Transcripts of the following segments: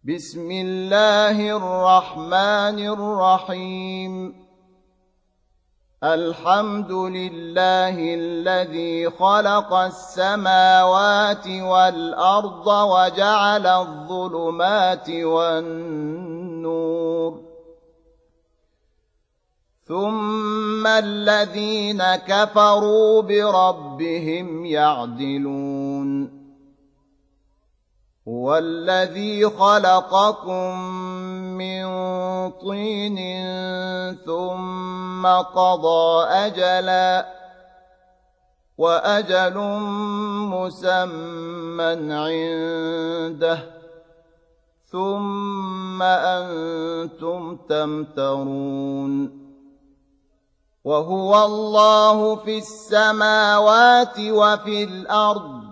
بسم الله الرحمن الرحيم. الحمد لله الذي خلق السماوات والأرض وجعل الظلمات والنور، ثم الذين كفروا بربهم يعدلون. هو الذي خلقكم من طين ثم قضى أجلا، وأجل مسمى عنده، ثم أنتم تمترون. وهو الله في السماوات وفي الأرض،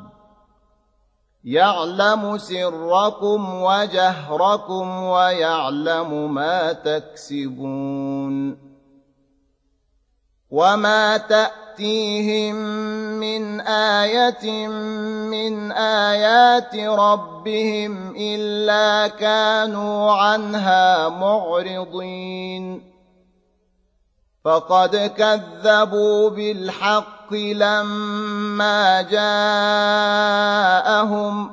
يعلم سركم وجهركم ويعلم ما تكسبون. وما تأتيهم من آية من آيات ربهم إلا كانوا عنها معرضين. فقد كذبوا بالحق لما جاءهم،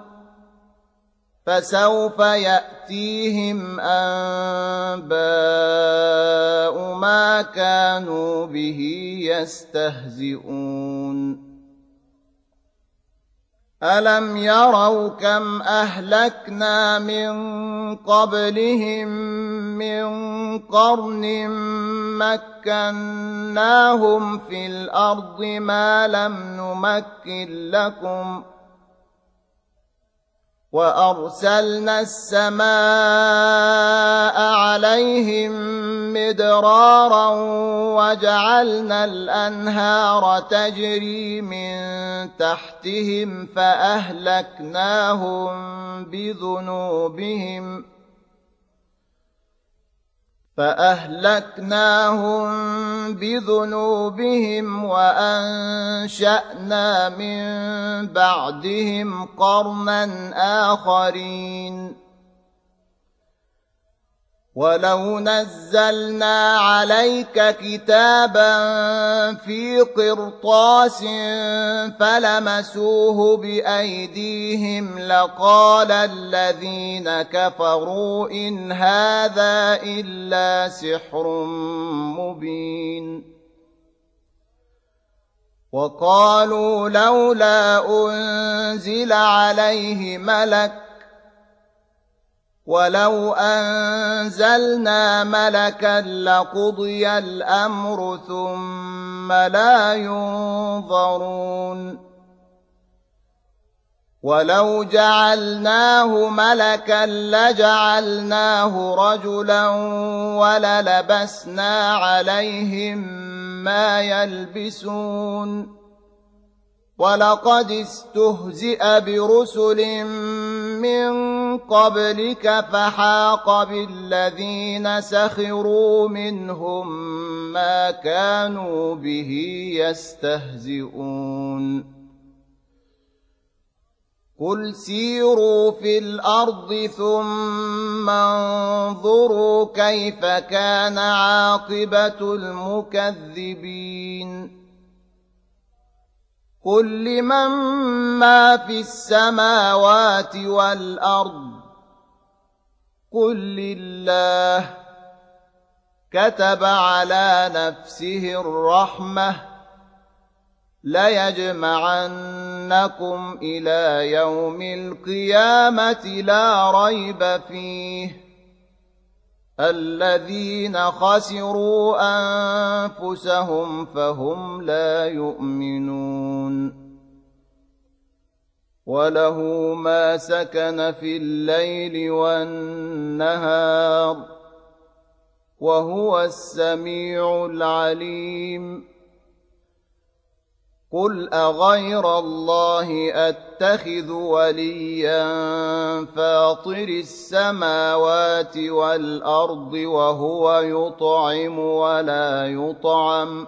فسوف يأتيهم أنباء ما كانوا به يستهزئون. ألم يروا كم أهلكنا من قبلهم من قرن مكناهم في الأرض ما لم نمكن لكم، وأرسلنا السماء عليهم مدرارا وجعلنا الأنهار تجري من تحتهم فأهلكناهم بذنوبهم وأنشأنا من بعدهم قرنا آخرين. ولو نزلنا عليك كتابا في قرطاس فلمسوه بأيديهم لقال الذين كفروا إن هذا إلا سحر مبين. وقالوا لولا أنزل عليه ملك، ولو أنزلنا ملكا لقضي الأمر ثم لا ينظرون. ولو جعلناه ملكا لجعلناه رجلا وللبسنا عليهم ما يلبسون. ولقد استهزئ برسل من قبلك فحاق بالذين سخروا منهم ما كانوا به يستهزئون. قل سيروا في الأرض ثم انظروا كيف كان عاقبة المكذبين. قل لمن ما في السماوات والأرض، قل لله. كتب على نفسه الرحمة ليجمعنكم إلى يوم القيامة لا ريب فيه. الذين خسروا أنفسهم فهم لا يؤمنون. وله ما سكن في الليل والنهار وهو السميع العليم. قل أغير الله أتخذ وليا فاطر السماوات والأرض وهو يطعم ولا يطعم.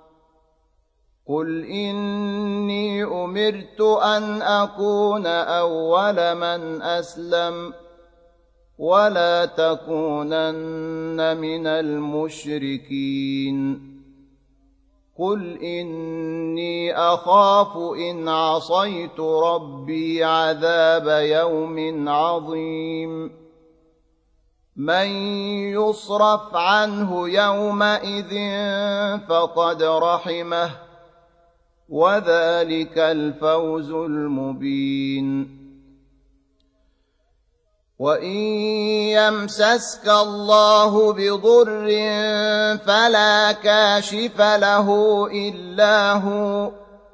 قل إني أمرت أن أكون أول من أسلم ولا تكونن من المشركين قل إني أخاف إن عصيت ربي عذاب يوم عظيم من يصرف عنه يومئذ فقد رحمه وذلك الفوز المبين وإن يمسسك الله بضر فلا كاشف له إلا هو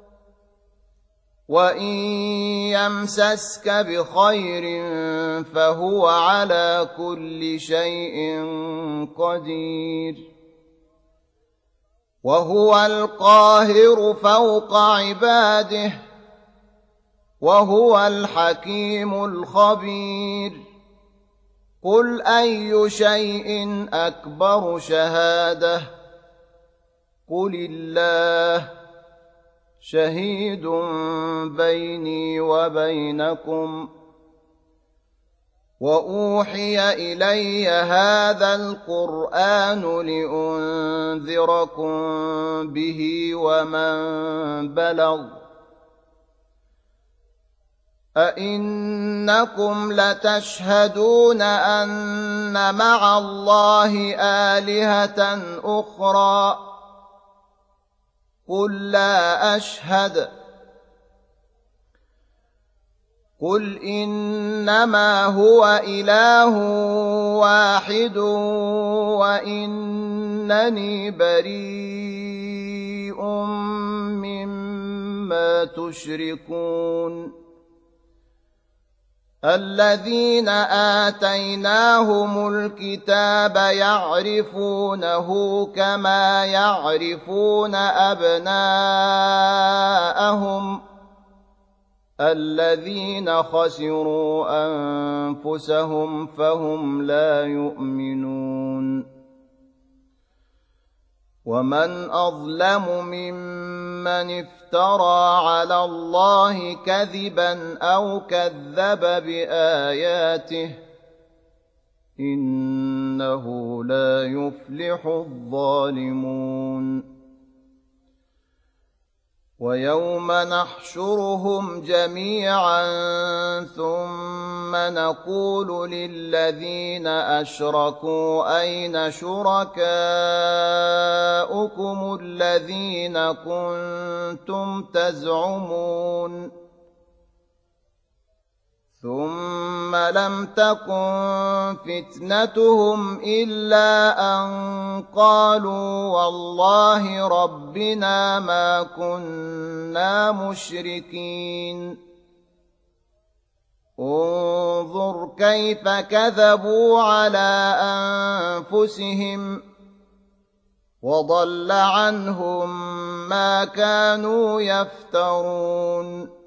وإن يمسسك بخير فهو على كل شيء قدير وهو القاهر فوق عباده وهو الحكيم الخبير قل أي شيء أكبر شهادة قل الله شهيد بيني وبينكم وأوحي إلي هذا القرآن لأنذركم به ومن بلغ أئنكم لتشهدون أن مع الله آلهة أخرى قل لا أشهد قل إنما هو إله واحد وإنني بريء مما تشركون الذين آتيناهم الكتاب يعرفونه كما يعرفون أبناءهم الذين خسروا أنفسهم فهم لا يؤمنون ومن أظلم ممن افترى على الله كذبا أو كذب بآياته إنه لا يفلح الظالمون ويوم نحشرهم جميعا ثم نقول للذين أشركوا أين شركاؤكم الذين كنتم تزعمون ثم لم تكن فتنتهم إلا أن قالوا والله ربنا ما كنا مشركين انظر كيف كذبوا على أنفسهم وضل عنهم ما كانوا يفترون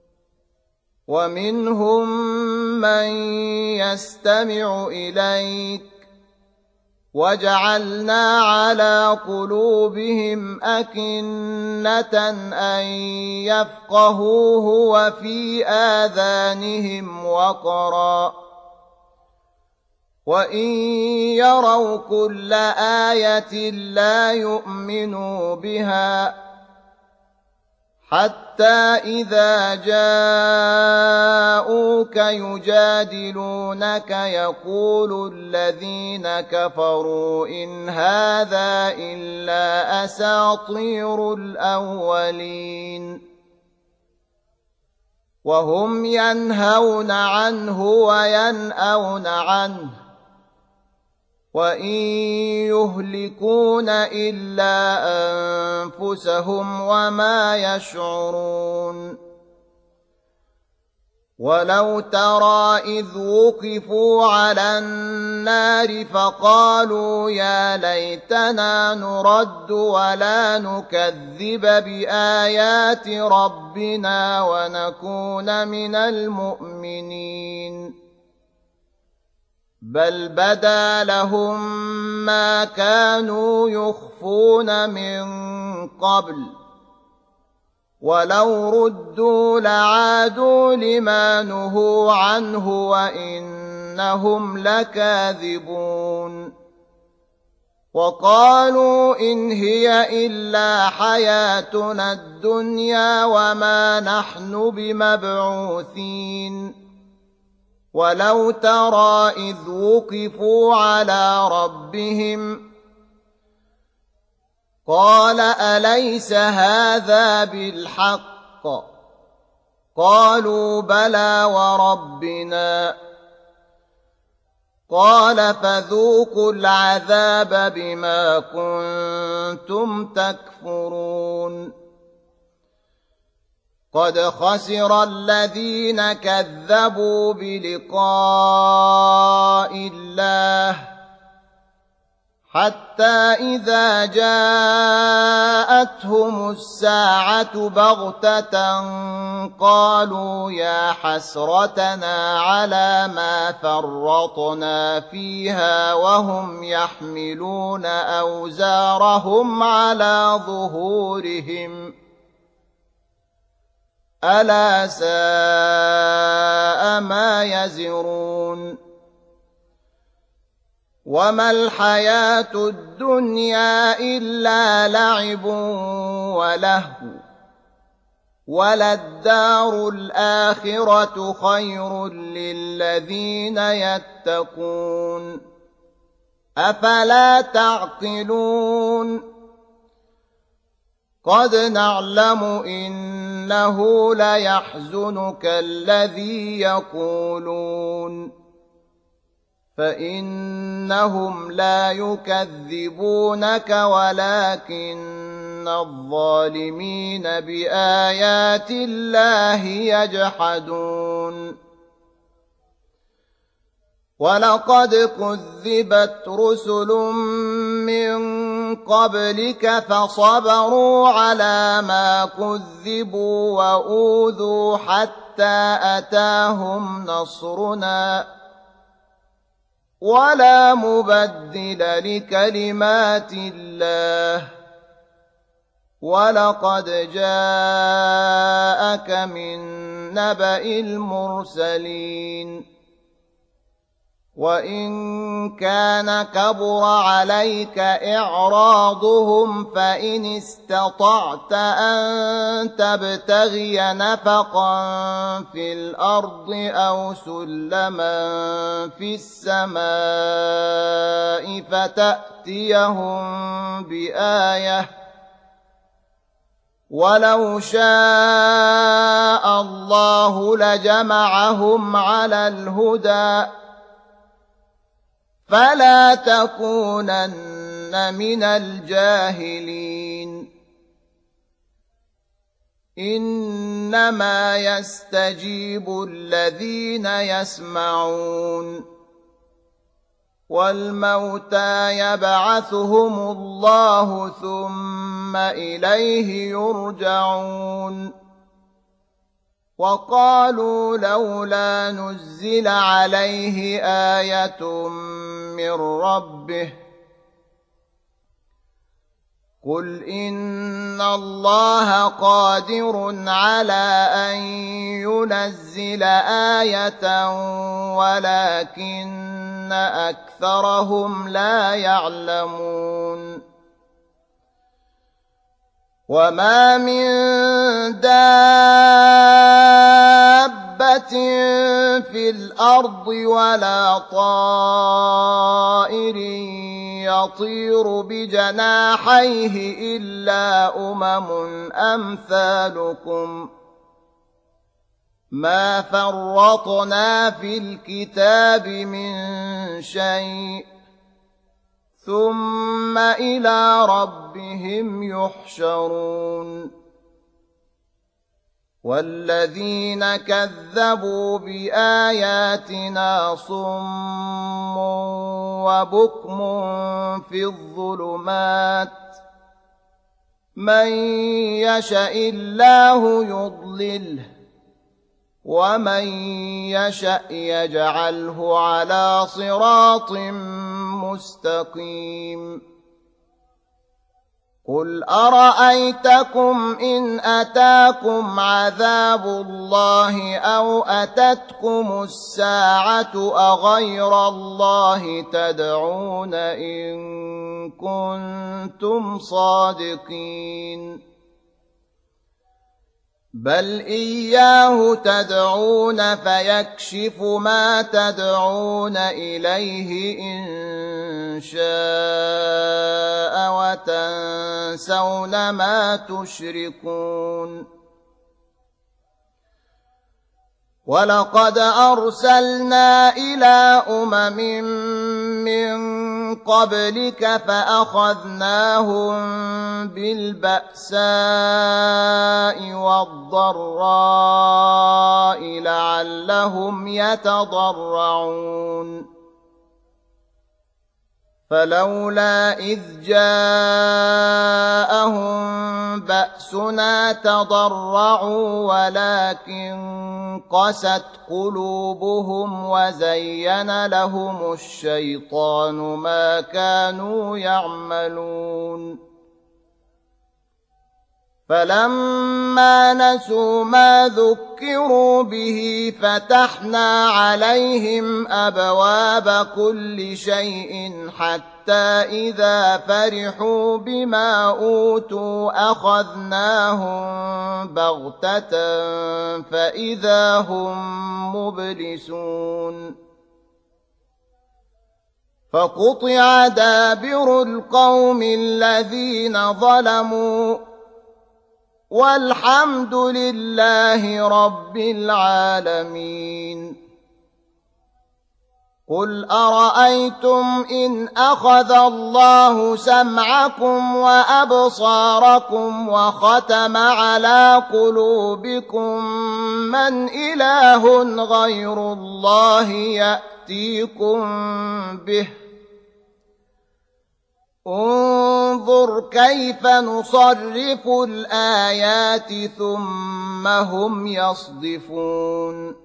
ومنهم من يستمع إليك وجعلنا على قلوبهم أكنة أن يفقهوه وفي آذانهم وقرا وإن يروا كل آية لا يؤمنوا بها حتى إذا جاءوك يجادلونك يقول الذين كفروا إن هذا إلا أساطير الأولين وهم ينهون عنه وينأون عنه وإن يهلكون إلا أنفسهم وما يشعرون ولو ترى إذ وقفوا على النار فقالوا يا ليتنا نرد ولا نكذب بآيات ربنا ونكون من المؤمنين بل بدا لهم ما كانوا يخفون من قبل ولو ردوا لعادوا لما نهوا عنه وإنهم إنهم لكاذبون وقالوا إن هي إلا حياتنا الدنيا وما نحن بمبعوثين ولو ترى إذ وقفوا على ربهم قال أليس هذا بالحق قالوا بلى وربنا قال فذوقوا العذاب بما كنتم تكفرون قد خسر الذين كذبوا بلقاء الله حتى إذا جاءتهم الساعة بغتة قالوا يا حسرتنا على ما فرطنا فيها وهم يحملون أوزارهم على ظهورهم ألا ساء ما يزرون وما الحياة الدنيا إلا لعب ولهو وللدار الآخرة خير للذين يتقون أفلا تعقلون قد نعلم إنه ليحزنك الذي يقولون فإنهم لا يكذبونك ولكن الظالمين بآيات الله يجحدون ولقد كذبت رسل من قبلك فصبروا على ما كذبوا وأوذوا حتى أتاهم نصرنا ولا مبدل لكلمات الله ولقد جاءك من نبأ المرسلين وإن كان كبر عليك إعراضهم فإن استطعت أن تبتغي نفقا في الأرض أو سلما في السماء فتأتيهم بآية ولو شاء الله لجمعهم على الهدى فلا تكونن من الجاهلين إنما يستجيب الذين يسمعون والموتى يبعثهم الله ثم إليه يرجعون وقالوا لولا نزل عليه آية من ربه قل إن الله قادر على أن ينزل آية ولكن أكثرهم لا يعلمون وما من دابة في الأرض ولا طائر يطير بجناحيه إلا أمثالكم ما فرطنا في الكتاب من شيء ثم إلى ربهم يحشرون والذين كذبوا بآياتنا صم وبكم في الظلمات من يشاء الله يضلله ومن يشاء يجعله على صراط مستقيم قل أرأيتكم إن أتاكم عذاب الله أو أتتكم الساعة أغير الله تدعون إن كنتم صادقين بل إياه تدعون فيكشف ما تدعون إليه إن شاء وتنسون ما تشركون ولقد أرسلنا إلى أمم من قبلك فأخذناهم بالبأساء والضراء لعلهم يتضرعون فلولا إذ جاءهم بأسنا تضرعوا ولكن قست قلوبهم وزين لهم الشيطان ما كانوا يعملون فلما نسوا ما ذكروا به فتحنا عليهم أبواب كل شيء حتى إذا فرحوا بما أوتوا أخذناهم بغتة فإذا هم مبلسون فقطع دابر القوم الذين ظلموا والحمد لله رب العالمين قل أرأيتم إن أخذ الله سمعكم وأبصاركم وختم على قلوبكم من إله غير الله يأتيكم به انظر كيف نصرف الآيات ثم هم يصدفون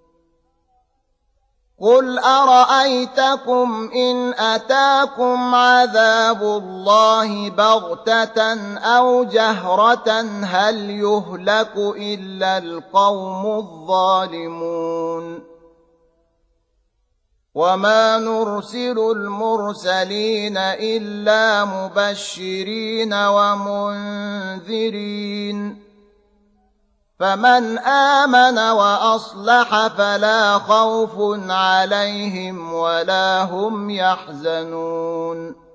قل أرأيتكم إن أتاكم عذاب الله بغتة أو جهرة هل يهلك إلا القوم الظالمون وما نرسل المرسلين إلا مبشرين ومنذرين فمن آمن وأصلح فلا خوف عليهم ولا هم يحزنون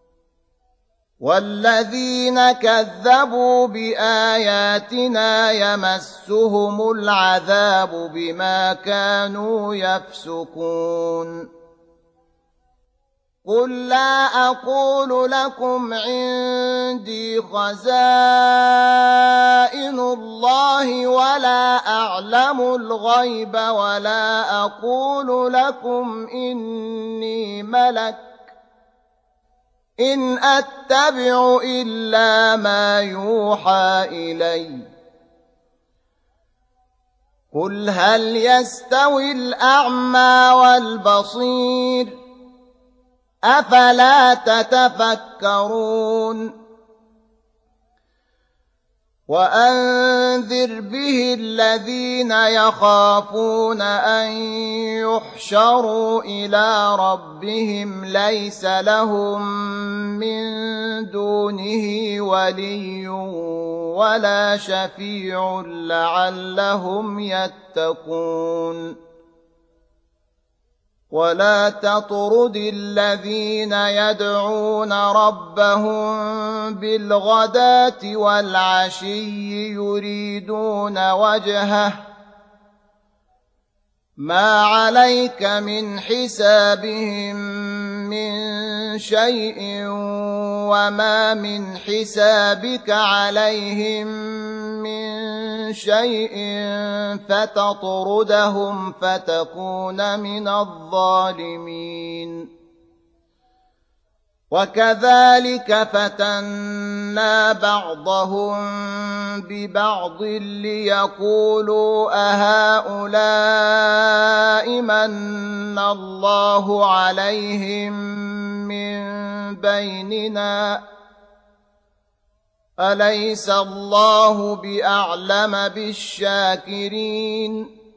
والذين كذبوا بآياتنا يمسهم العذاب بما كانوا يفسقون قل لا أقول لكم عندي خزائن الله ولا أعلم الغيب ولا أقول لكم إني ملك إن أتبع إلا ما يوحى إلي قل هل يستوي الأعمى والبصير أفلا تتفكرون وأنذر به الذين يخافون أن يحشروا إلى ربهم ليس لهم من دونه ولي ولا شفيع لعلهم يتقون ولا تطرد الذين يدعون ربهم بالغداة والعشي يريدون وجهه ما عليك من حسابهم من شيء وما من حسابك عليهم من شيء فتطردهم فتكون من الظالمين وكذلك فتنا بعضهم ببعض ليقولوا أهؤلاء من الله عليهم من بيننا أليس الله بأعلم بالشاكرين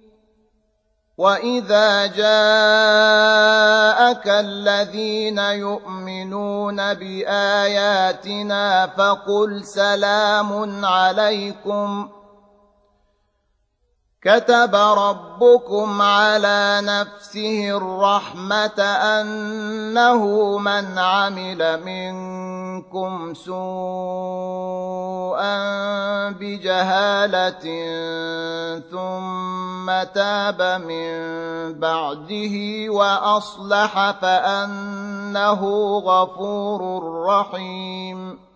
وإذا جاءك الذين يؤمنون بآياتنا فقل سلام عليكم كتب ربكم على نفسه الرحمة أنه من عمل منكم سوءا بجهالة ثم تاب من بعده وأصلح فأنه غفور رحيم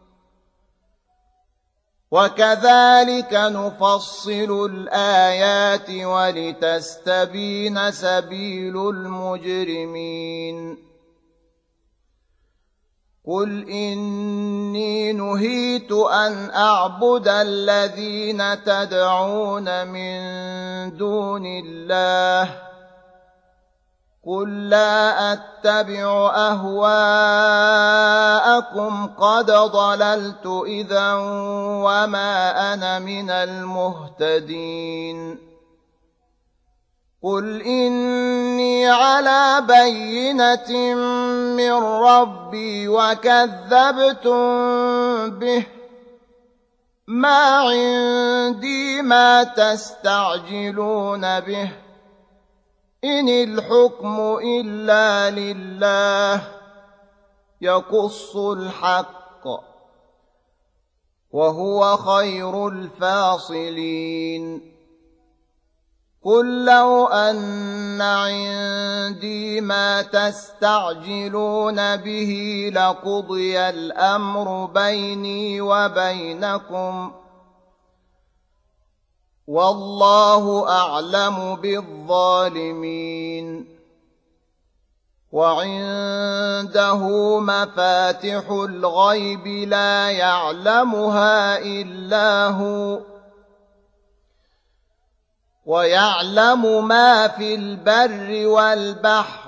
وكذلك نفصل الآيات ولتستبين سبيل المجرمين قل إني نهيت أن أعبد الذين تدعون من دون الله قل لا أتبع أهواءكم قد ضللت إذا وما أنا من المهتدين قل إني على بينة من ربي وكذبتم به ما عندي ما تستعجلون به إن الحكم إلا لله يقص الحق وهو خير الفاصلين قل لو أن عندي ما تستعجلون به لقضي الأمر بيني وبينكم والله أعلم بالظالمين وعنده مفاتح الغيب لا يعلمها إلا هو ويعلم ما في البر والبحر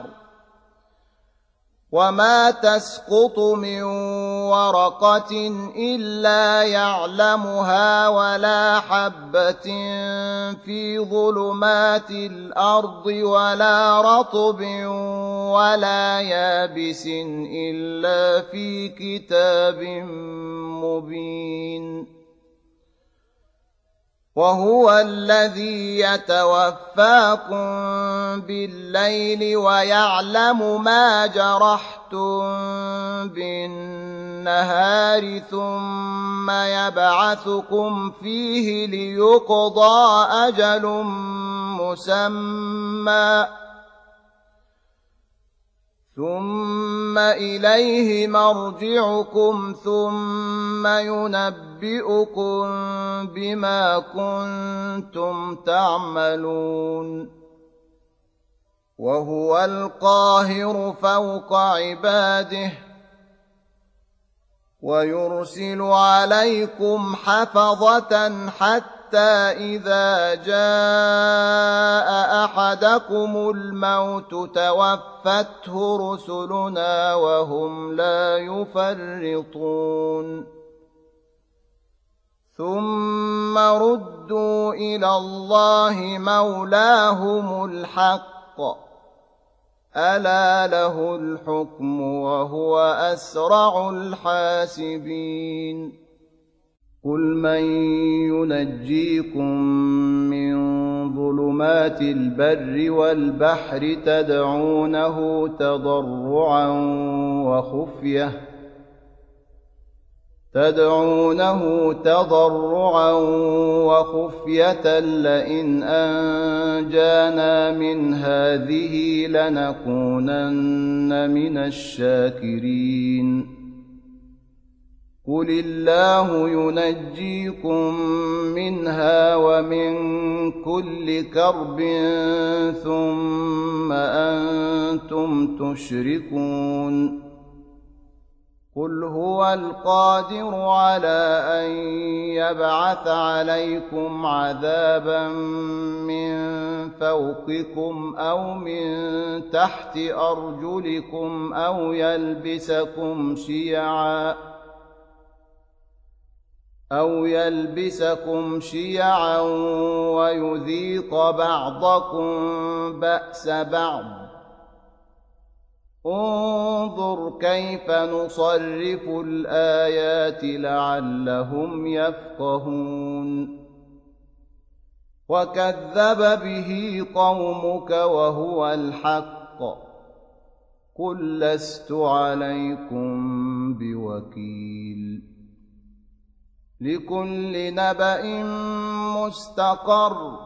وما تسقط من ورقة إلا يعلمها ولا حبة في ظلمات الأرض ولا رطب ولا يابس إلا في كتاب مبين وهو الذي يتوفاكم بالليل ويعلم ما جرحتم بالنهار ثم يبعثكم فيه ليقضى أجل مسمى ثم إليه مرجعكم ثم ينبئكم بما كنتم تعملون وهو القاهر فوق عباده ويرسل عليكم حفظة حتى إذا جاء أحدكم الموت توفته رسلنا وهم لا يفرطون ثم ردوا إلى الله مولاهم الحق ألا له الحكم وهو أسرع الحاسبين قل من ينجيكم من ظلمات البر والبحر تدعونه تضرعا وخفية لئن أنجانا من هذه لنكونن من الشاكرين قل الله ينجيكم منها ومن كل كرب ثم أنتم تشركون قل هو القادر على أن يبعث عليكم عذابا من فوقكم أو من تحت أرجلكم أو يلبسكم شيعا أو يلبسكم شيعا ويذيق بعضكم بأس بعض انظر كيف نصرف الآيات لعلهم يفقهون وكذب به قومك وهو الحق قل لست عليكم بوكيل لكل نبأ مستقر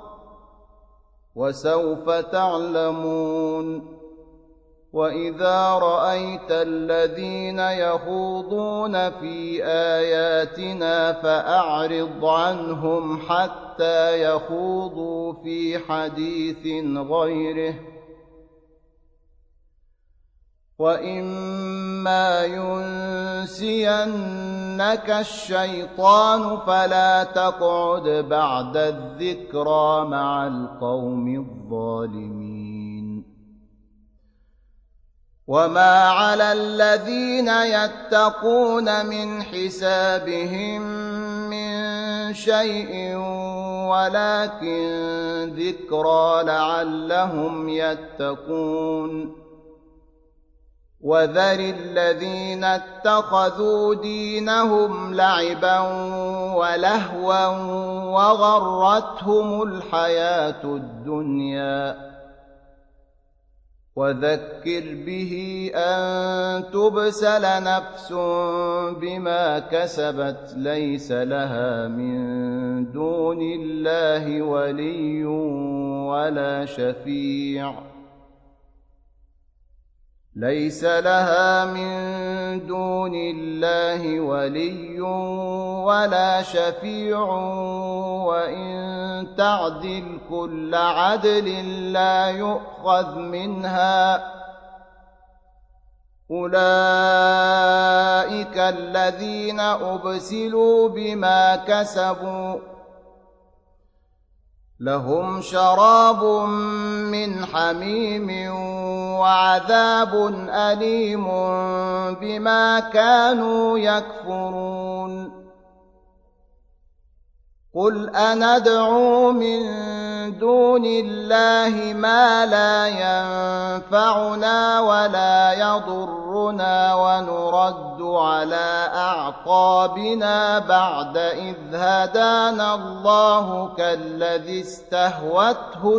وسوف تعلمون وإذا رأيت الذين يخوضون في آياتنا فأعرض عنهم حتى يخوضوا في حديث غيره وإما ينسينك الشيطان فلا تقعد بعد الذكرى مع القوم الظالمين وما على الذين يتقون من حسابهم من شيء ولكن ذكرى لعلهم يتقون وذر الذين اتخذوا دينهم لعبا ولهوا وغرتهم الحياة الدنيا وذكر به أن تبسل نفس بما كسبت ليس لها من دون الله ولي ولا شفيع ليس لها من دون الله ولي ولا شفيع وإن تعدل كل عدل لا يؤخذ منها أولئك الذين أبسلوا بما كسبوا لهم شراب من حميم وعذاب أليم بما كانوا يكفرون قل أندعو من دون الله ما لا ينفعنا ولا يضرنا ونرد على أعقابنا بعد إذ هدانا الله كالذي استهوته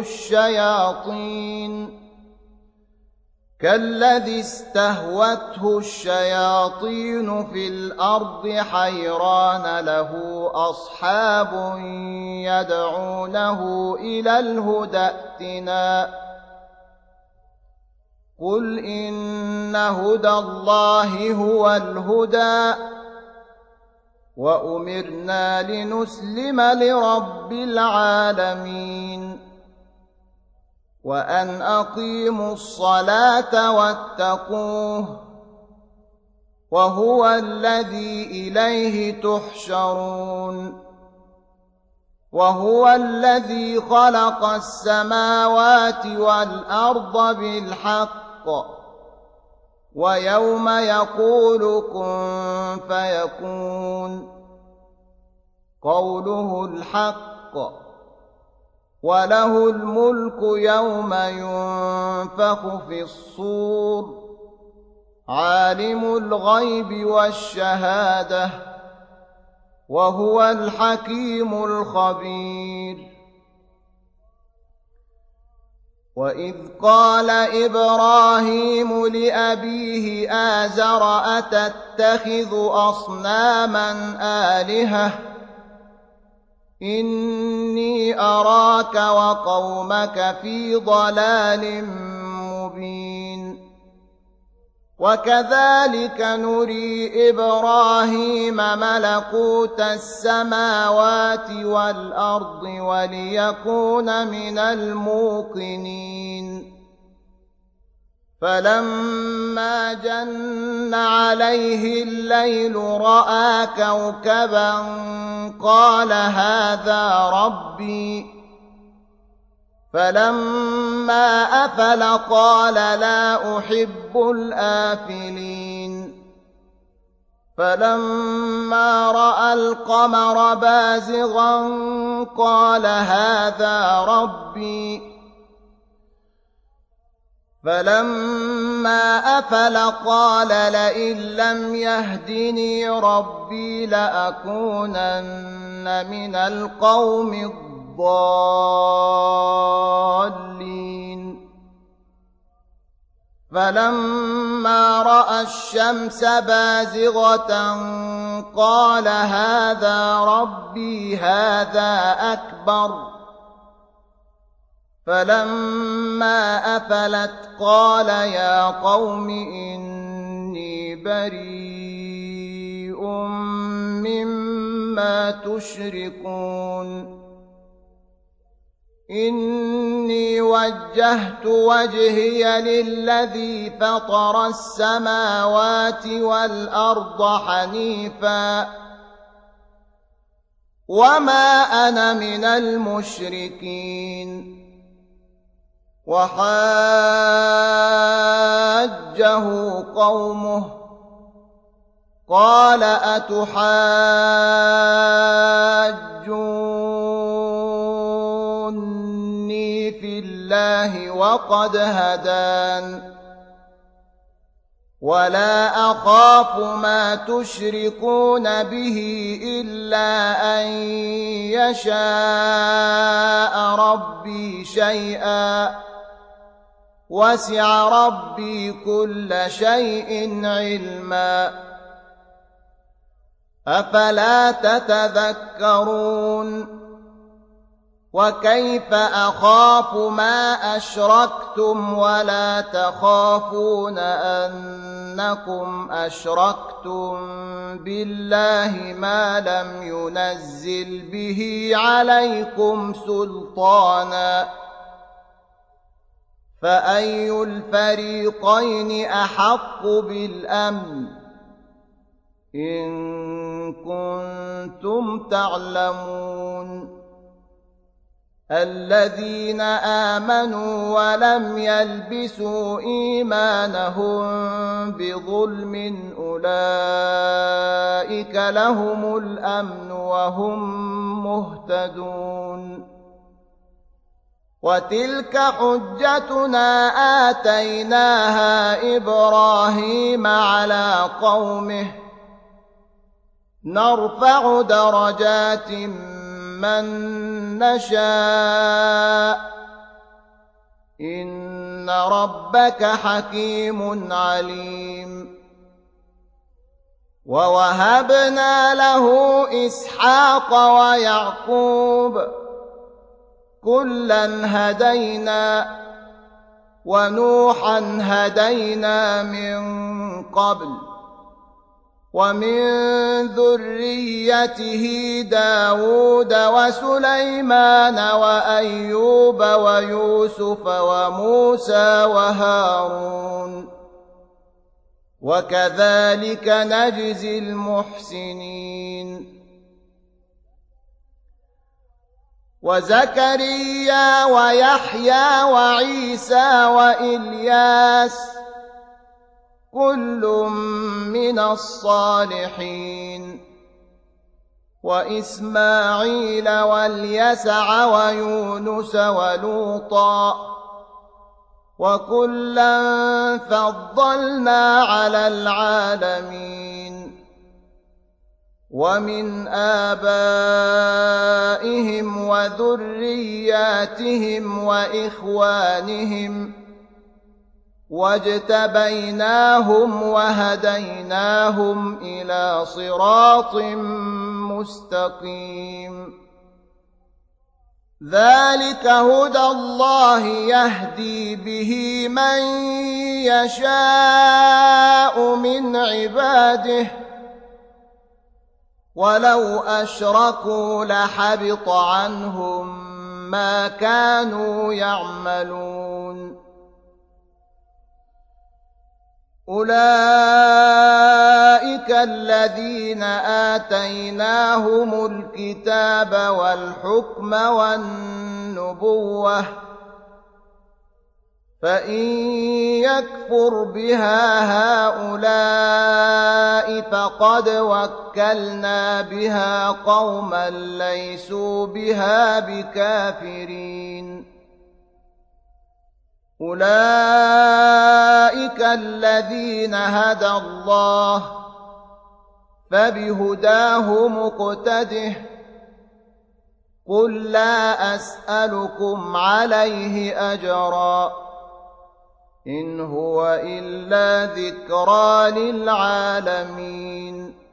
الشياطين في الأرض حيران له أصحاب يدعونه إلى الهدى ائتنا قل إن هدى الله هو الهدى وأمرنا لنسلم لرب العالمين وأن أقيموا الصلاة واتقوه وهو الذي إليه تحشرون وهو الذي خلق السماوات والأرض بالحق ويوم يقول كن فيكون قوله الحق وله الملك يوم ينفخ في الصور عالم الغيب والشهادة وهو الحكيم الخبير وإذ قال إبراهيم لأبيه آزر أتتخذ أصناما آلهة إني أراك وقومك في ضلال مبين وكذلك نري إبراهيم ملكوت السماوات والأرض وليكون من الموقنين فلما جن عليه الليل رأى كوكبا قال هذا ربي فلما أفل قال لا أحب الآفلين فلما رأى القمر بازغا قال هذا ربي فلما أفل قال لئن لم يهدني ربي لأكونن من القوم الضالين فلما رأى الشمس بازغة قال هذا ربي هذا أكبر فلما أفلت قال يا قوم إني بريء مما تشركون إني وجهت وجهي للذي فطر السماوات والأرض حنيفا وما أنا من المشركين وحاجه قومه قال أتحاجوني في الله وقد هدان ولا أخاف ما تشركون به إلا أن يشاء ربي شيئا وسع ربي كل شيء علما أفلا تتذكرون وكيف أخاف ما أشركتم ولا تخافون أنكم أشركتم بالله ما لم ينزل به عليكم سلطانا فأي الفريقين أحق بالأمن إن كنتم تعلمون الذين آمنوا ولم يلبسوا إيمانهم بظلم أولئك لهم الأمن وهم مهتدون وتلك حجتنا آتيناها إبراهيم على قومه نرفع درجات من نشاء إن ربك حكيم عليم ووهبنا له إسحاق ويعقوب كلا هدينا ونوحا هدينا من قبل ومن ذريته داود وسليمان وأيوب ويوسف وموسى وهارون وكذلك نجزي المحسنين وزكريا ويحيى وعيسى وإلياس كل من الصالحين وإسماعيل واليسع ويونس ولوطا وكلا فضلنا على العالمين ومن آبائهم وذرياتهم وإخوانهم واجتبيناهم وهديناهم إلى صراط مستقيم ذلك هدى الله يهدي به من يشاء من عباده ولو أشركوا لحبط عنهم ما كانوا يعملون أولئك الذين آتيناهم الكتاب والحكم والنبوة فإن يكفر بها هؤلاء فقد وكلنا بها قوما ليسوا بها بكافرين. أولئك الذين هدى الله فبهداه مقتده. قل لا أسألكم عليه أجرا إن هو إلا ذكرى للعالمين.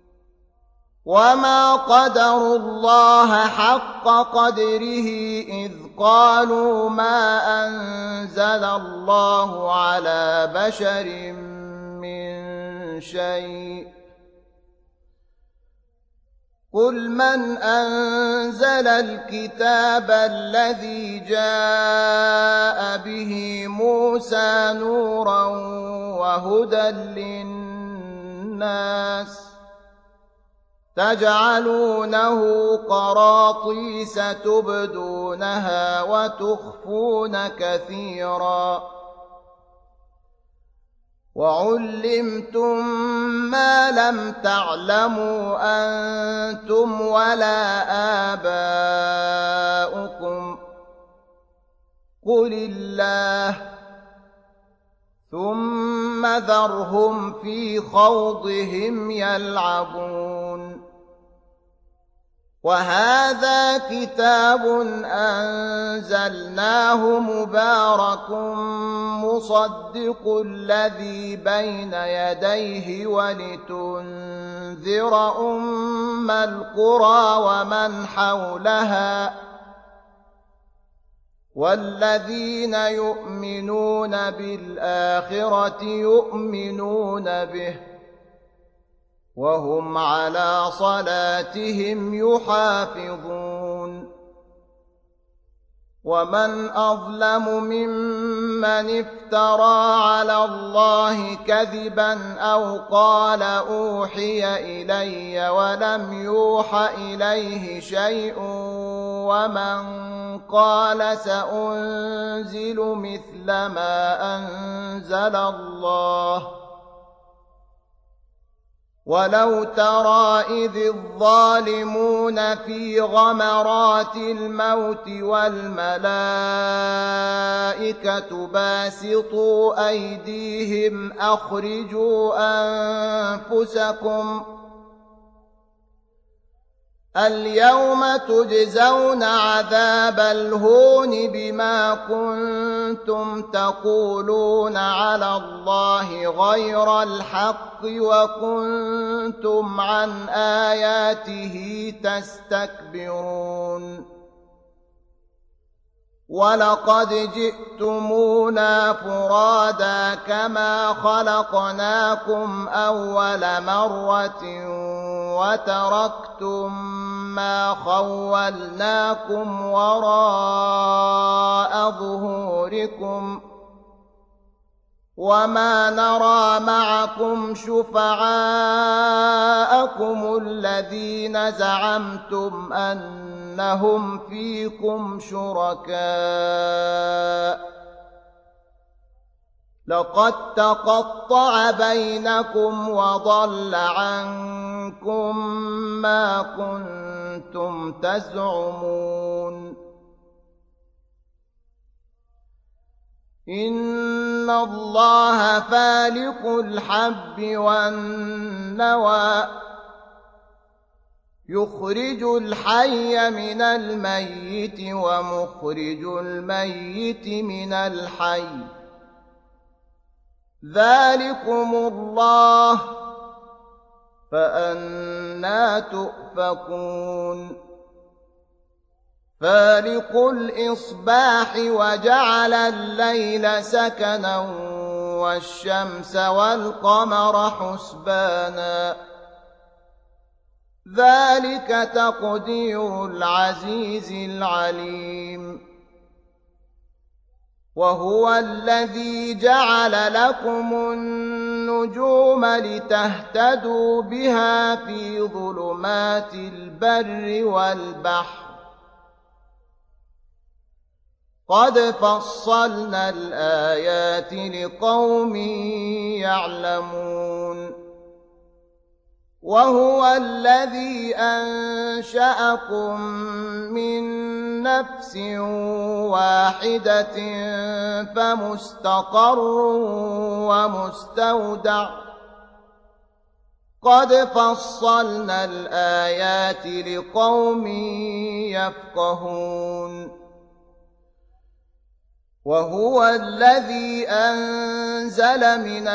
وما قدروا الله حق قدره إذ قالوا ما أنزل الله على بشر من شيء. قل من أنزل الكتاب الذي جاء به موسى نورا وهدى للناس تجعلونه قراطيس تبدونها وتخفون كثيرا وعلمتم ما لم تعلموا أنتم ولا آباؤكم قل الله ثم ذرهم في خوضهم يلعبون. وهذا كتاب أنزلناه مبارك مصدق الذي بين يديه ولتنذر أم القرى ومن حولها والذين يؤمنون بالآخرة يؤمنون به وهم على صلاتهم يحافظون. ومن أظلم ممن افترى على الله كذبا أو قال أوحي إلي ولم يوح إليه شيء ومن قال سأنزل مثل ما أنزل الله. ولو ترى إذ الظالمون في غمرات الموت والملائكة باسطوا أيديهم أخرجوا أنفسكم اليوم تجزون عذاب الهون بما كنتم تقولون على الله غير الحق وكنتم عن آياته تستكبرون. ولقد جئتمونا فرادا كما خلقناكم أول مرة وتركتم ما خولناكم وراء ظهوركم وما نرى معكم شفعاءكم الذين زعمتم أنهم فيكم شركاء لقد تقطع بينكم وضل عنكم ما كنتم تزعمون. إن الله فالق الحب والنوى يخرج الحي من الميت ومخرج الميت من الحي ذلكم الله فأنى تؤفكون. فالق الإصباح وجعل الليل سكنا والشمس والقمر حسبانا ذلك تقدير العزيز العليم. وهو الذي جعل لكم النجوم لتهتدوا بها في ظلمات البر والبحر قد فصلنا الآيات لقوم يعلمون وهو الذي أنشأكم من نفس واحدة فمستقر ومستودع قد فصلنا الآيات لقوم يفقهون وهو الذي أنزل من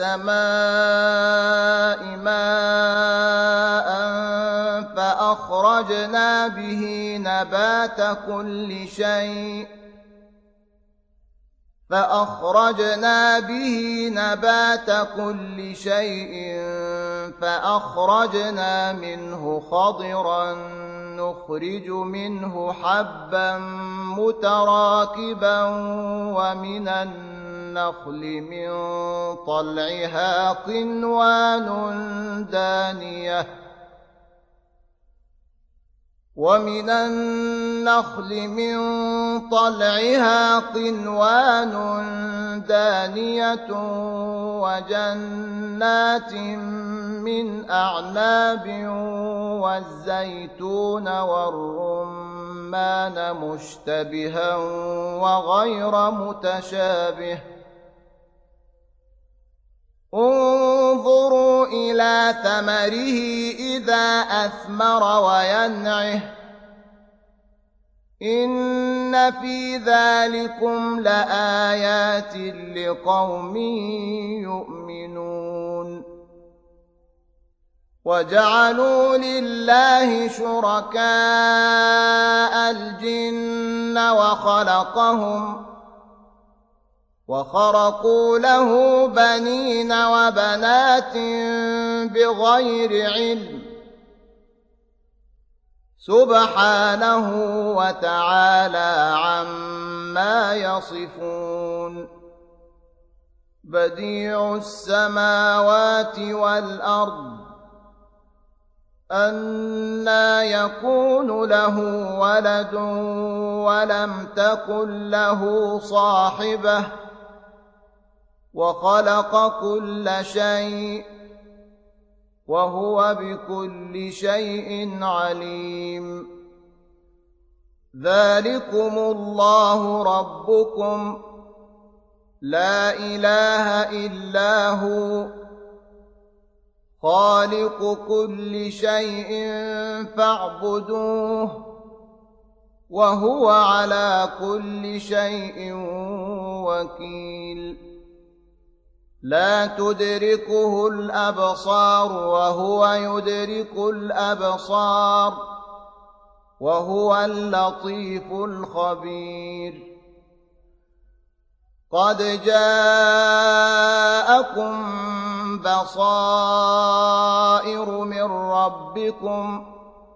السماء ماء فأخرجنا به نبات كل شيء فأخرجنا منه خضرا نخرج منه حبا متراكبا ومن النخل من طلعها قنوان دانية وجنات من أعناب والزيتون والرمان مشتبها وغير متشابه انظروا إلى ثمره إذا أثمر وينعه إن في ذلكم لآيات لقوم يؤمنون وجعلوا لله شركاء الجن وخرقوا له بنين وبنات بغير علم سبحانه وتعالى عما يصفون بديع السماوات والأرض أنى يكون له ولد ولم تكن له صاحبة وخلق كل شيء وهو بكل شيء عليم ذلكم الله ربكم لا إله إلا هو خالق كل شيء فاعبدوه وهو على كل شيء وكيل لا تدركه الأبصار وهو يدرك الأبصار وهو اللطيف الخبير قد جاءكم بصائر من ربكم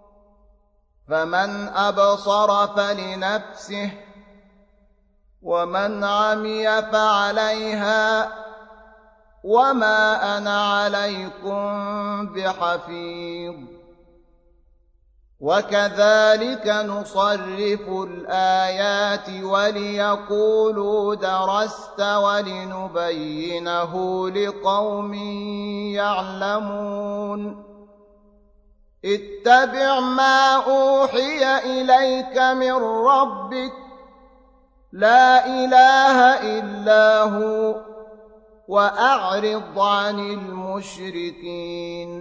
فمن أبصر فلنفسه ومن عمي فعليها وما أنا عليكم بحفيظ وكذلك نصرف الآيات وليقولوا درست ولنبينه لقوم يعلمون اتبع ما أوحي إليك من ربك لا إله إلا هو وأعرض عن المشركين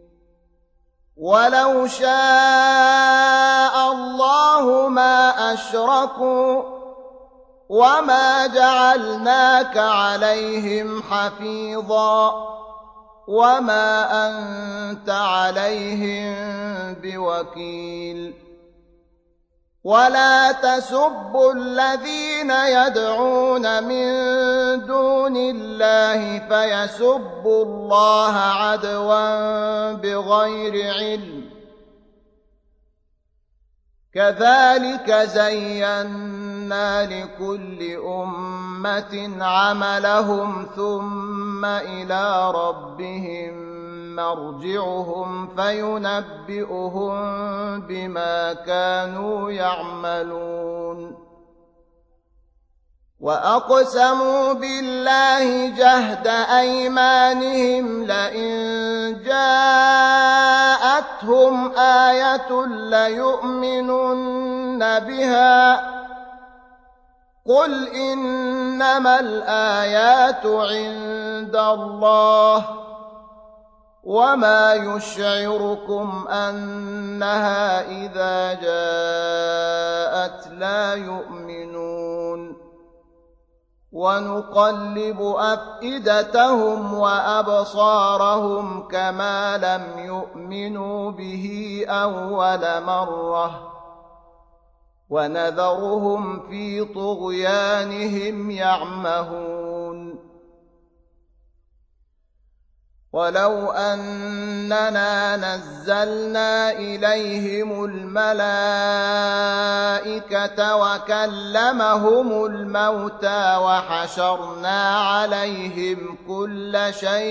ولو شاء الله ما أشركوا وما جعلناك عليهم حفيظا وما أنت عليهم بوكيل ولا تسبوا الذين يدعون من دون الله فيسبوا الله عدوا بغير علم كذلك زينا لكل أمة عملهم ثم إلى ربهم مرجعهم فينبئهم بما كانوا يعملون وأقسموا بالله جهد أيمانهم لئن جاءتهم آية ليؤمنن بها قل إنما الآيات عند الله وما يشعركم أنها إذا جاءت لا يؤمنون ونقلب أفئدتهم وأبصارهم كما لم يؤمنوا به أول مرة ونذرهم في طغيانهم يعمهون ولو أننا نزلنا إليهم الملائكة وكلمهم الموتى وحشرنا عليهم كل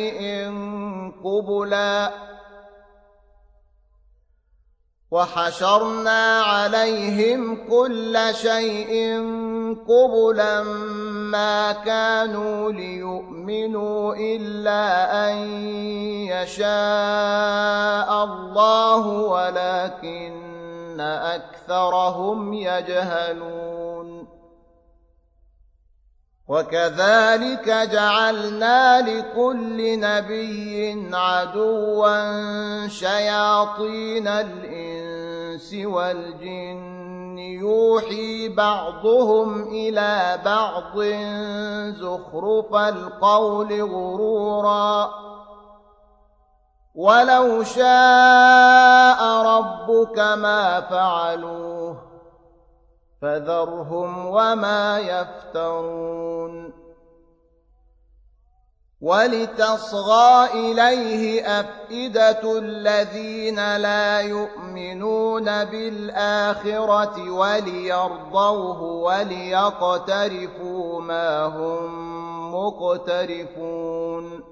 شيء قبلا ما كانوا ليؤمنوا إلا أن يشاء الله ولكن أكثرهم يجهلون وكذلك جعلنا لكل نبي عدوا شياطين الإنس والجن يوحي بعضهم إلى بعض زخرف القول غرورا ولو شاء ربك ما فعلوه فذرهم وما يفترون ولتصغى إليه أفئدة الذين لا يؤمنون بالآخرة وليرضوه وليقترفوا ما هم مقترفون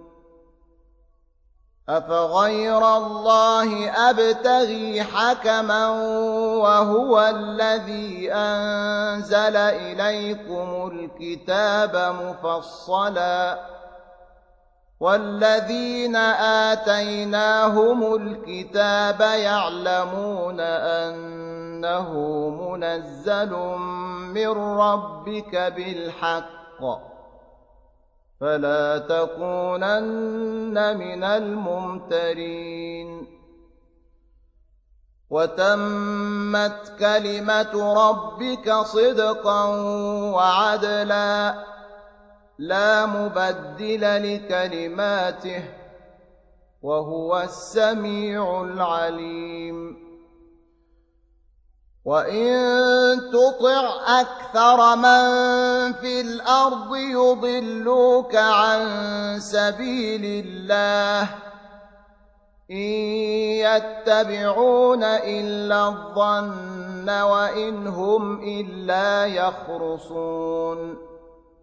أفغير الله أبتغي حكما وهو الذي أنزل إليكم الكتاب مفصلا والذين آتيناهم الكتاب يعلمون أنه منزل من ربك بالحق فلا تكونن من الممترين وتمت كلمة ربك صدقا وعدلا لا مبدل لكلماته وهو السميع العليم وإن تطع أكثر من في الأرض يضلوك عن سبيل الله إن يتبعون إلا الظن وإن هم إلا يخرصون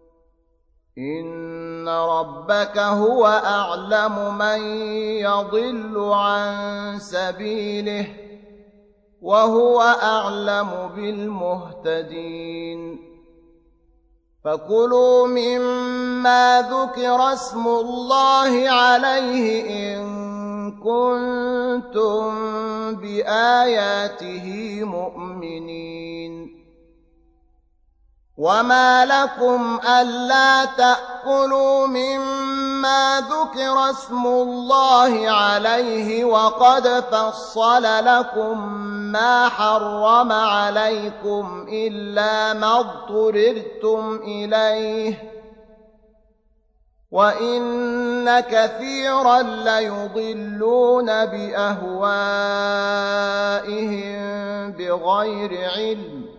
إن ربك هو أعلم من يضل عن سبيله وهو أعلم بالمهتدين فكلوا مما ذكر اسم الله عليه إن كنتم بآياته مؤمنين وما لكم ألا تأكلوا مما ذكر اسم الله عليه وقد فصل لكم ما حرم عليكم إلا ما اضطررتم إليه وإن كثيرا ليضلون بأهوائهم بغير علم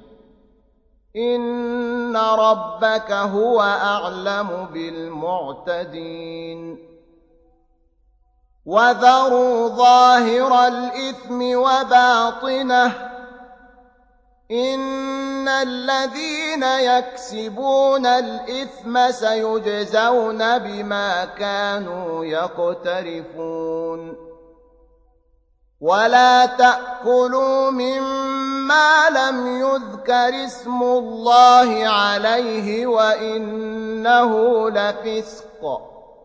إن ربك هو أعلم بالمعتدين وذروا ظاهر الإثم وباطنه إن الذين يكسبون الإثم سيجزون بما كانوا يقترفون ولا تأكلوا مما لم يذكر اسم الله عليه وإنه لفسق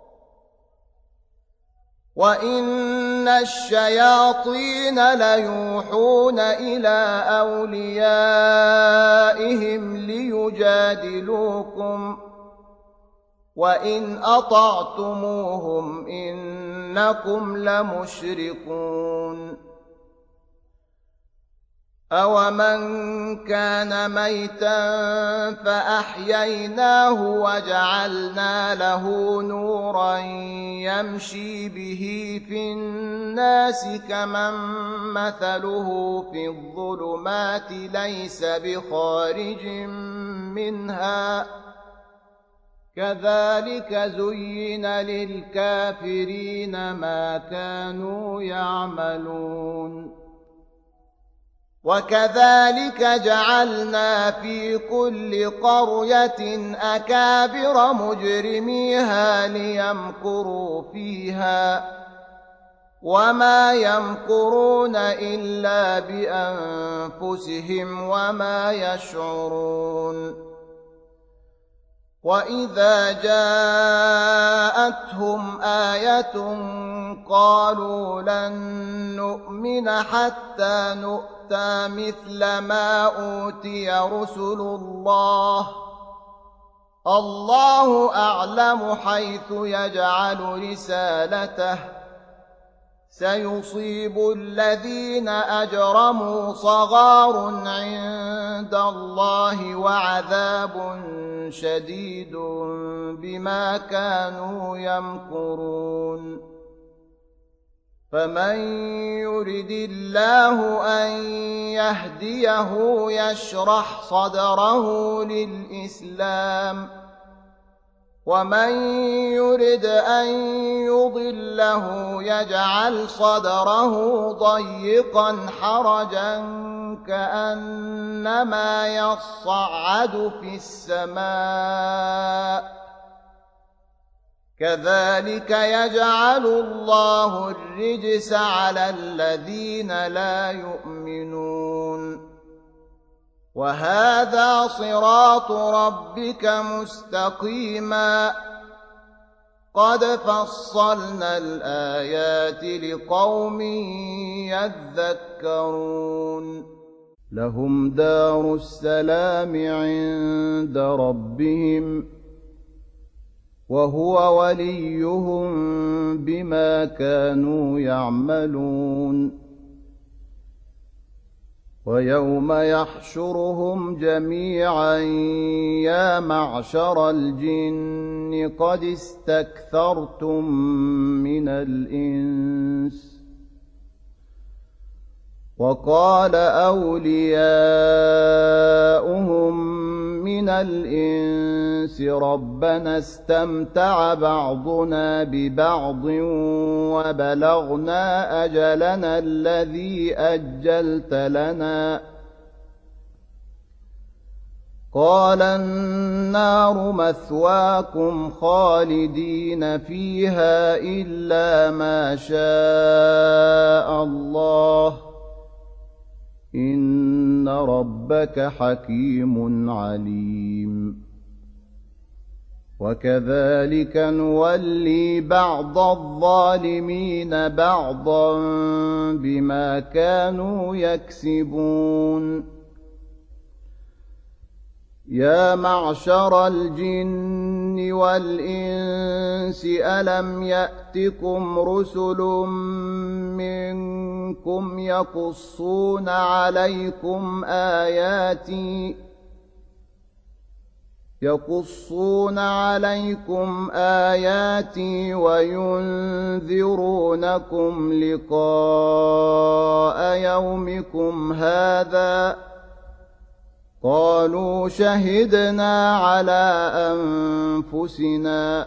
وإن الشياطين ليوحون إلى أوليائهم ليجادلوكم وإن أطعتموهم إنكم لمشركون أومن كان ميتا فأحييناه وجعلنا له نورا يمشي به في الناس كمن مثله في الظلمات ليس بخارج منها كذلك زين للكافرين ما كانوا يعملون وكذلك جعلنا في كل قرية أكابر مجرميها ليمكروا فيها وما يمكرون إلا بأنفسهم وما يشعرون وإذا جاءتهم آية قالوا لن نؤمن حتى نؤتى مثل ما أوتي رسل الله أعلم حيث يجعل رسالته سيصيب الذين أجرموا صغار عند الله وعذاب شديد بما كانوا يمكرون فمن يرد الله أن يهديه يشرح صدره للإسلام ومن يرد أن يضله يجعل صدره ضيقا حرجا كأنما يصعد في السماء كذلك يجعل الله الرجس على الذين لا يؤمنون وهذا صراط ربك مستقيما قد فصلنا الآيات لقوم يذكرون لهم دار السلام عند ربهم وهو وليهم بما كانوا يعملون ويوم يحشرهم جميعا يا معشر الجن قد استكثرتم من الإنس وقال أولياؤهم من الإنس ربنا استمتع بعضنا ببعض وبلغنا أجلنا الذي أجلت لنا قال النار مثواكم خالدين فيها إلا ما شاء الله إن ربك حكيم عليم وكذلك نولي بعض الظالمين بعضا بما كانوا يكسبون يا معشر الجن والإنس ألم يأتكم رسل منكم يقصون عليكم آياتي وينذرونكم لقاء يومكم هذا قالوا شهدنا على أنفسنا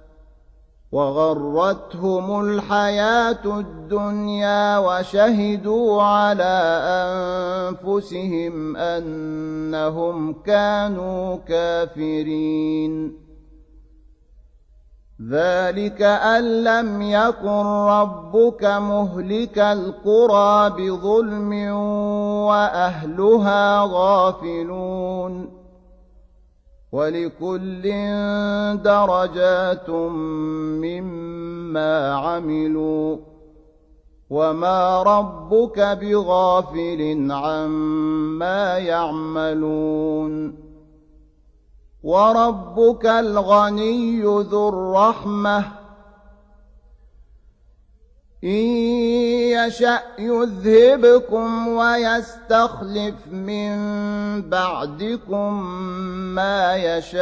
وغرتهم الحياة الدنيا وشهدوا على أنفسهم أنهم كانوا كافرين ذلك أن لم يكن ربك مهلك القرى بظلم وأهلها غافلون ولكل درجات مما عملوا وما ربك بغافل عما يعملون وربك الغني ذو الرحمة إن يشأ يذهبكم ويستخلف من بعدكم ما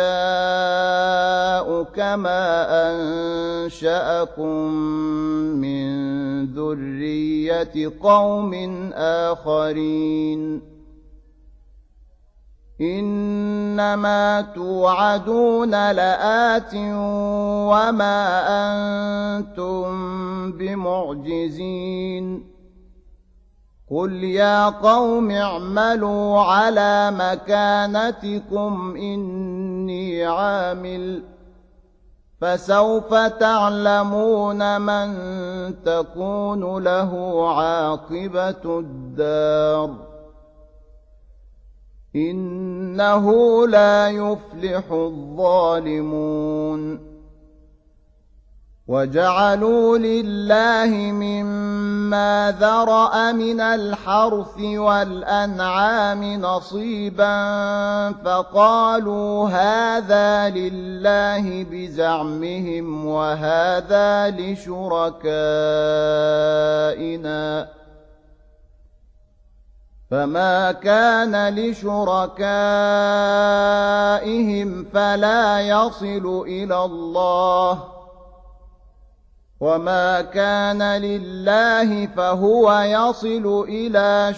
يشاء كما أنشأكم من ذرية قوم آخرين إنما توعدون لآت وما أنتم بمعجزين قل يا قوم اعملوا على مكانتكم إني عامل فسوف تعلمون من تكون له عاقبة الدار إنه لا يفلح الظالمون وجعلوا لله مما ذرأ من الحرث والأنعام نصيبا فقالوا هذا لله بزعمهم وهذا لشركائنا فما كان لشركائهم فلا يصل إلى الله وما كان لله فهو يصل إلى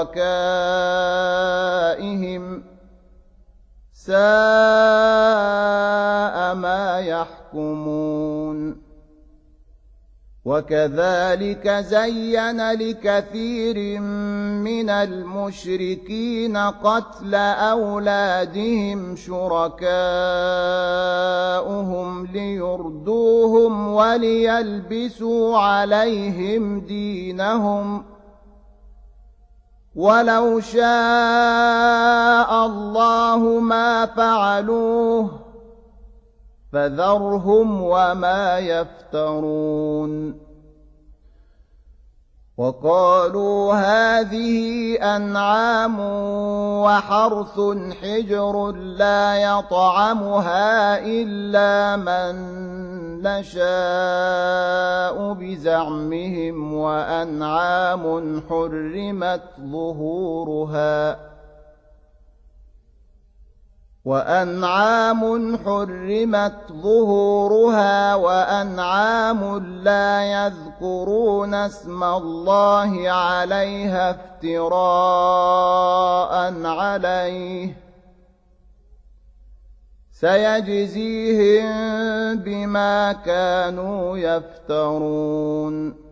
شركائهم ساء ما يحكمون وكذلك زين لكثير من المشركين قتل أولادهم شركاؤهم ليردوهم وليلبسوا عليهم دينهم ولو شاء الله ما فعلوه فذرهم وما يفترون وقالوا هذه أنعام وحرث حجر لا يطعمها إلا من نشاء بزعمهم وأنعام حرمت ظهورها وأنعام لا يذكرون اسم الله عليها افتراء عليه سيجزيهم بما كانوا يفترون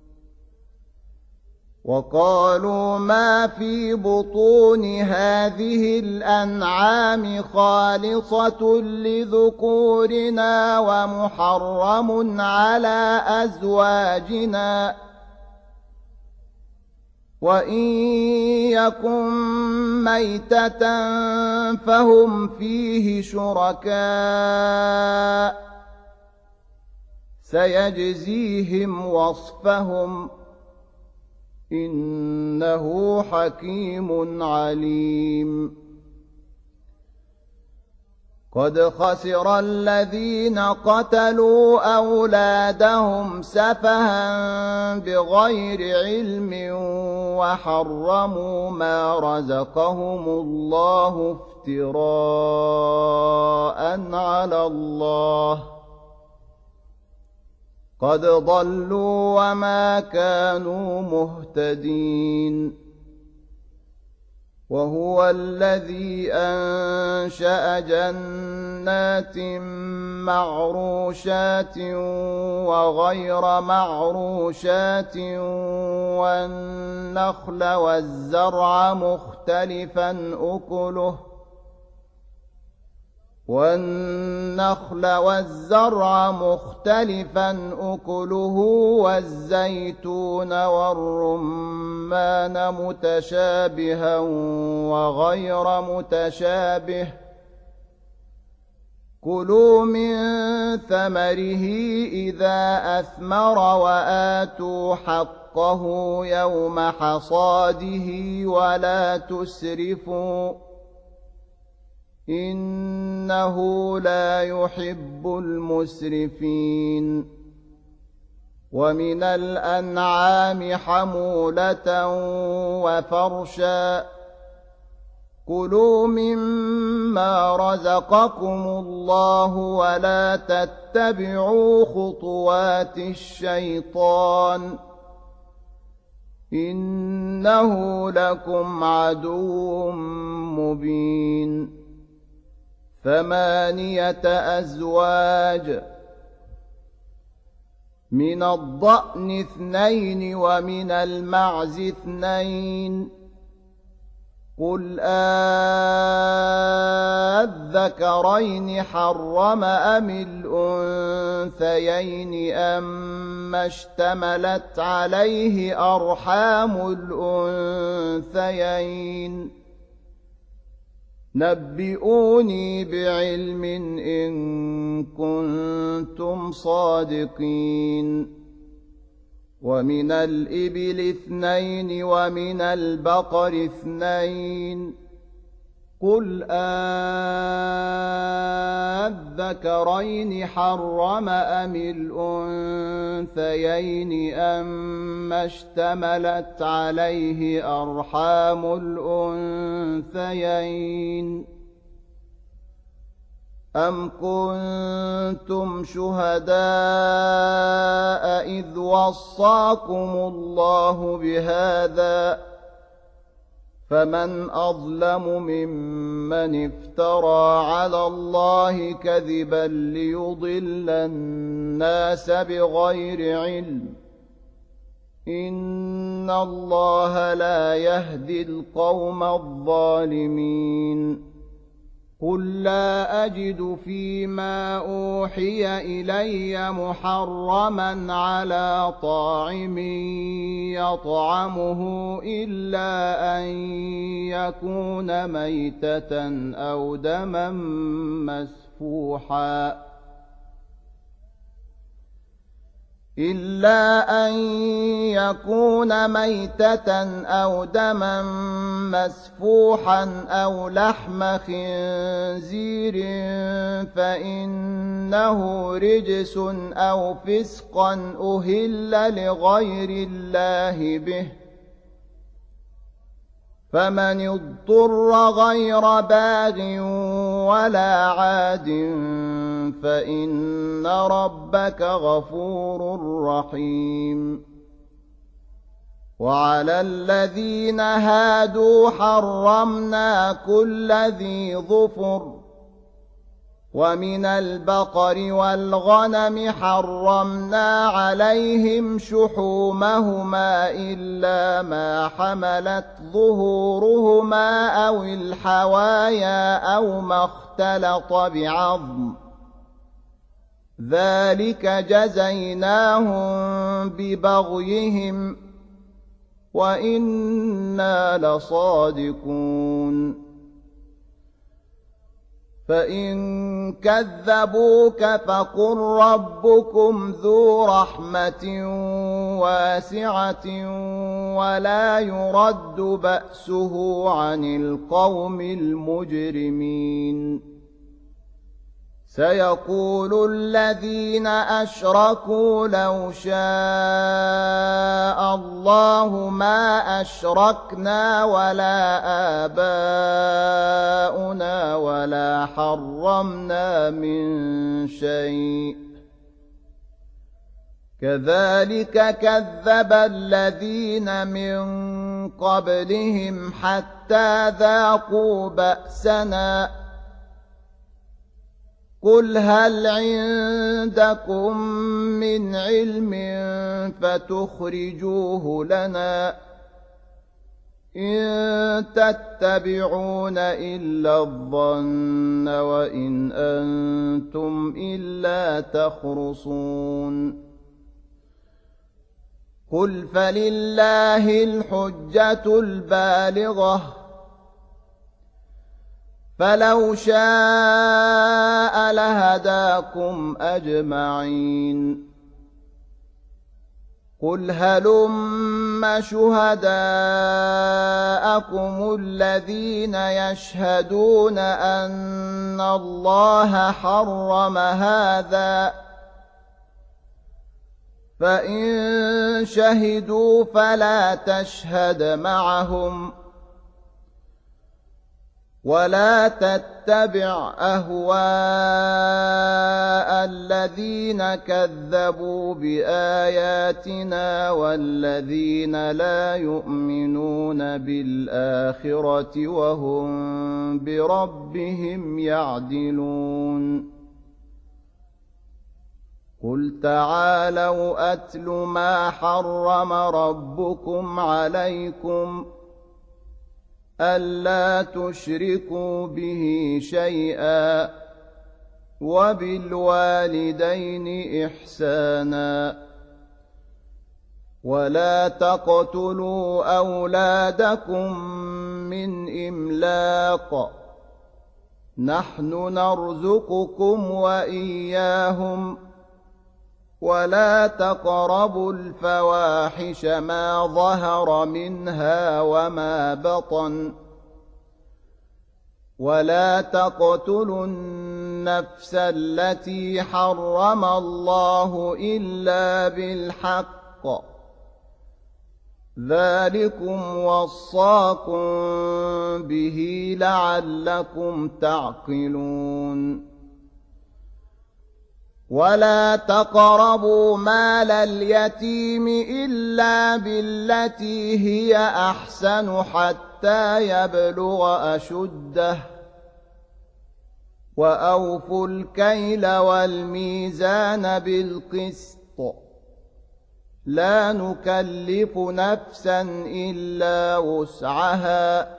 وقالوا ما في بطون هذه الأنعام خالصة لذكورنا ومحرم على أزواجنا وإن يكن ميتة فهم فيه شركاء سيجزيهم وصفهم إنه حكيم عليم قد خسر الذين قتلوا أولادهم سفها بغير علم وحرموا ما رزقهم الله افتراء على الله قد ضلوا وما كانوا مهتدين وهو الذي أنشأ جنات معروشات وغير معروشات والنخل والزرع مختلفا أكله والنخل والزرع مختلفا أكله والزيتون والرمان متشابها وغير متشابه كلوا من ثمره إذا أثمر وآتوا حقه يوم حصاده ولا تسرفوا إنه لا يحب المسرفين ومن الأنعام حمولة وفرشا كلوا مما رزقكم الله ولا تتبعوا خطوات الشيطان إنه لكم عدو مبين 8 أزواج من الضأن 2 ومن المعز 2 قل أذكرين حرم أم الأنثيين أما اشتملت عليه أرحام الأنثيين نبئوني بعلم إن كنتم صادقين ومن الإبل 2 ومن البقر 2 قل أذكرين حرم أم الأنثيين أما اشتملت عليه أرحام الأنثيين أم كنتم شهداء إذ وصاكم الله بهذا فمن أظلم ممن افترى على الله كذبا ليضل الناس بغير علم إن الله لا يهدي القوم الظالمين قل لا أجد فيما أوحي إلي محرما على طاعم يطعمه إلا أن يكون ميتة أو دما مسفوحا أو دما مسفوحا أو لحم خنزير فإنه رجس أو فسقا أهل لغير الله به فمن اضطر غير باغ ولا عاد فإن ربك غفور رحيم وعلى الذين هادوا حرمنا كل ذي ظفر ومن البقر والغنم حرمنا عليهم شحومهما إلا ما حملت ظهورهما أو الحوايا أو ما اختلط بعظم ذلك جزيناهم ببغيهم وإنا لصادقون فإن كذبوك فقل ربكم ذو رحمة واسعة ولا يرد بأسه عن القوم المجرمين سيقول الذين أشركوا لو شاء الله ما أشركنا ولا آباؤنا ولا حرمنا من شيء كذلك كذب الذين من قبلهم حتى ذاقوا بأسنا قل هل عندكم من علم فتخرجوه لنا إن تتبعون إلا الظن وإن أنتم إلا تخرصون قل فلله الحجة البالغة فلو شاء لهداكم أجمعين قل هلم شهداءكم الذين يشهدون أن الله حرم هذا فإن شهدوا فلا تشهد معهم ولا تتبع أهواء الذين كذبوا بآياتنا والذين لا يؤمنون بالآخرة وهم بربهم يعدلون قل تعالوا أتل ما حرم ربكم عليكم ألا تشركوا به شيئا وبالوالدين إحسانا ولا تقتلوا أولادكم من إملاق نحن نرزقكم وإياهم ولا تقربوا الفواحش ما ظهر منها وما بطن ولا تقتلوا النفس التي حرم الله إلا بالحق ذلكم وصاكم به لعلكم تعقلون ولا تقربوا مال اليتيم إلا بالتي هي أحسن حتى يبلغ أشده وأوفوا الكيل والميزان بالقسط لا نكلف نفسا إلا وسعها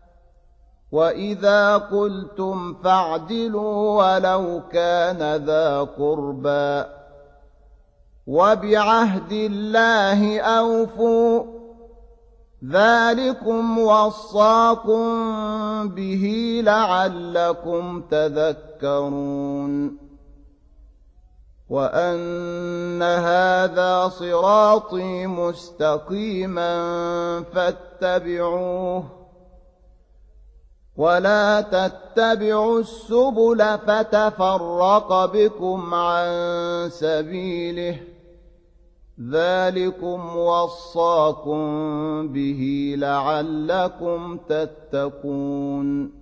وإذا قلتم فاعدلوا ولو كان ذا قربى وبعهد الله أوفوا ذلكم وصاكم به لعلكم تذكرون وأن هذا صراطي مستقيما فاتبعوه ولا تتبعوا السبل فتفرق بكم عن سبيله ذلكم وصاكم به لعلكم تتقون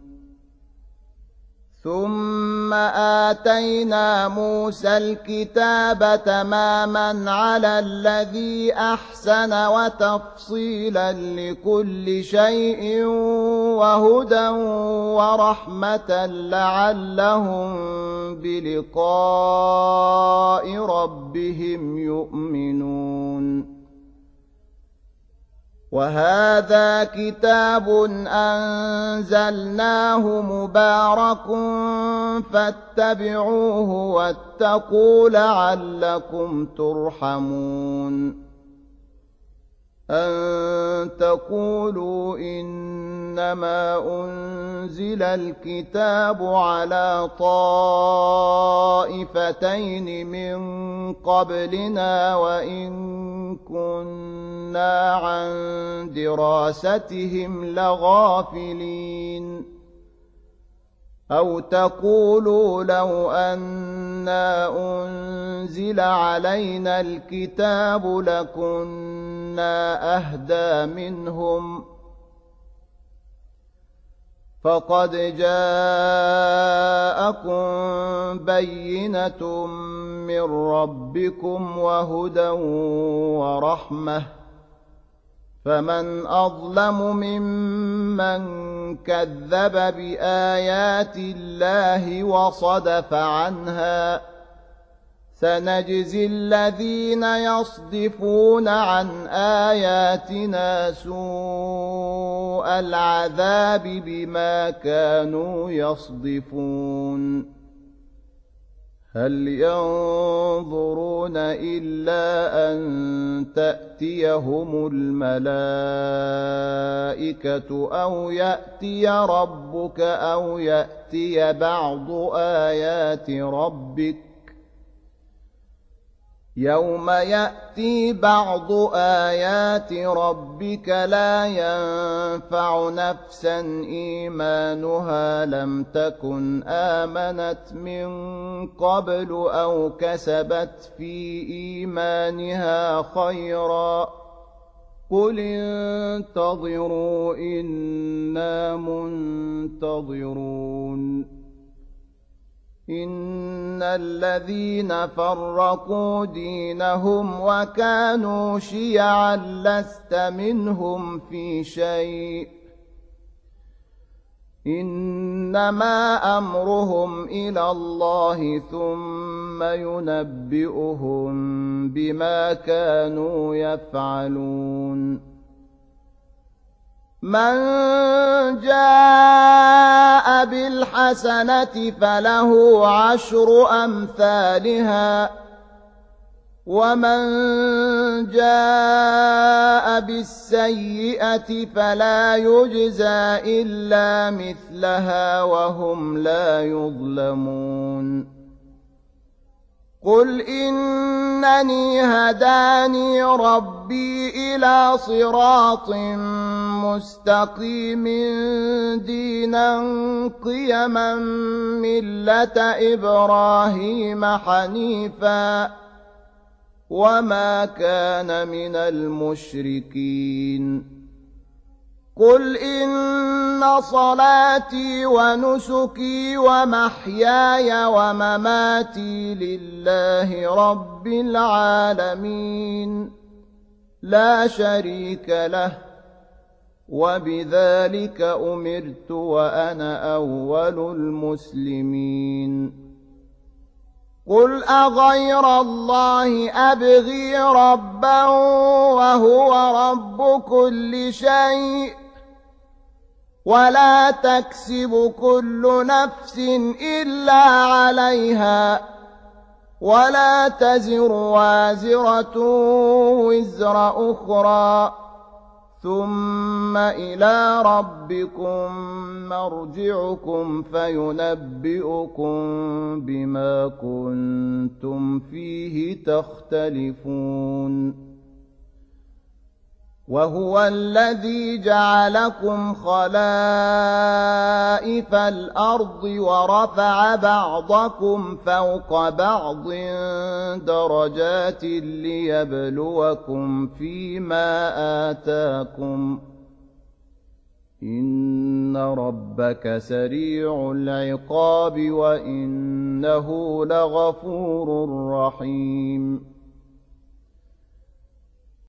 ثم آتينا موسى الكتاب تماما على الذي أحسن وتفصيلا لكل شيء وهدى ورحمة لعلهم بلقاء ربهم يؤمنون وهذا كتاب أنزلناه مبارك فاتبعوه واتقوا لعلكم ترحمون أن تقولوا إنما أنزل الكتاب على طائفتين من قبلنا وإن كنا عن دراستهم لغافلين أو تقولوا لو أنا أنزل علينا الكتاب لكنا أهدى منهم فقد جاءكم بينة من ربكم وهدى ورحمة فمن أظلم ممن كذب بآيات الله وصدف عنها سنجزي الذين يصدفون عن آياتنا سوء العذاب بما كانوا يصدفون هل ينظرون إلا أن تأتيهم الملائكة أو يأتي ربك أو يأتي بعض آيات ربك يوم يأتي بعض آيات ربك لا ينفع نفسا إيمانها لم تكن آمنت من قبل أو كسبت في إيمانها خيرا قل انتظروا إنا منتظرون إن الذين فرقوا دينهم وكانوا شيعا لست منهم في شيء إنما أمرهم إلى الله ثم ينبئهم بما كانوا يفعلون من جاء بالحسنة فله 10 أمثالها ومن جاء بالسيئة فلا يجزى إلا مثلها وهم لا يظلمون قل إنني هداني ربي إلى صراط مستقيم دينا قيما ملة إبراهيم حنيفا وما كان من المشركين قل إن صلاتي ونسكي ومحياي ومماتي لله رب العالمين لا شريك له وبذلك أمرت وأنا أول المسلمين قل أغير الله أبغي ربا وهو رب كل شيء ولا تكسب كل نفس إلا عليها ولا تزر وازرة وزر أخرى ثم إلى ربكم مرجعكم فينبئكم بما كنتم فيه تختلفون وهو الذي جعلكم خلائف الأرض ورفع بعضكم فوق بعض درجات ليبلوكم فيما آتاكم إن ربك سريع العقاب وإنه لغفور رحيم